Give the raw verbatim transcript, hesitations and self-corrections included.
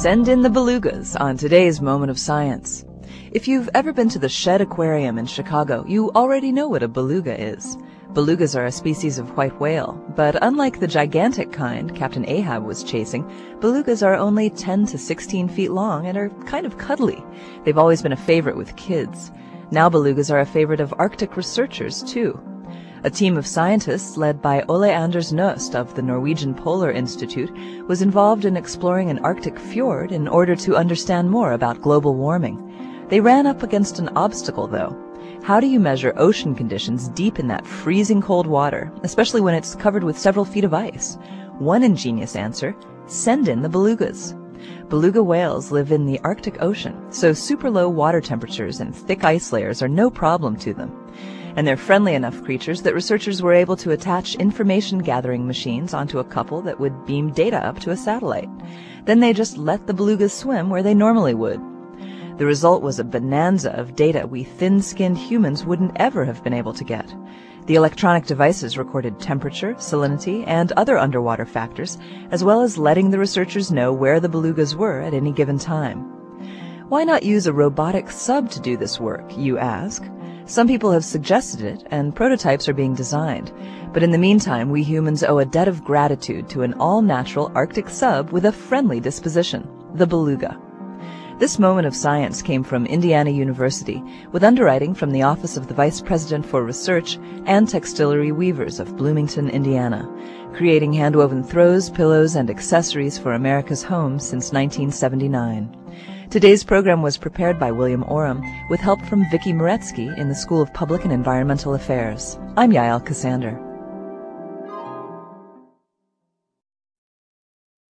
Send in the belugas on today's Moment of Science. If you've ever been to the Shedd Aquarium in Chicago, you already know what a beluga is. Belugas are a species of white whale, but unlike the gigantic kind Captain Ahab was chasing, belugas are only ten to sixteen feet long and are kind of cuddly. They've always been a favorite with kids. Now belugas are a favorite of Arctic researchers, too. A team of scientists led by Ole Anders Nøst of the Norwegian Polar Institute was involved in exploring an Arctic fjord in order to understand more about global warming. They ran up against an obstacle, though. How do you measure ocean conditions deep in that freezing cold water, especially when it's covered with several feet of ice? One ingenious answer: send in the belugas. Beluga whales live in the Arctic Ocean, so super low water temperatures and thick ice layers are no problem to them. And they're friendly enough creatures that researchers were able to attach information-gathering machines onto a couple that would beam data up to a satellite. Then they just let the belugas swim where they normally would. The result was a bonanza of data we thin-skinned humans wouldn't ever have been able to get. The electronic devices recorded temperature, salinity, and other underwater factors, as well as letting the researchers know where the belugas were at any given time. Why not use a robotic sub to do this work, you ask? Some people have suggested it, and prototypes are being designed. But in the meantime, we humans owe a debt of gratitude to an all-natural Arctic sub with a friendly disposition, the beluga. This moment of science came from Indiana University, with underwriting from the Office of the Vice President for Research and Textillery Weavers of Bloomington, Indiana, creating hand-woven throws, pillows, and accessories for America's homes since nineteen seventy-nine. Today's program was prepared by William Oram, with help from Vicki Moretsky in the School of Public and Environmental Affairs. I'm Yael Cassander.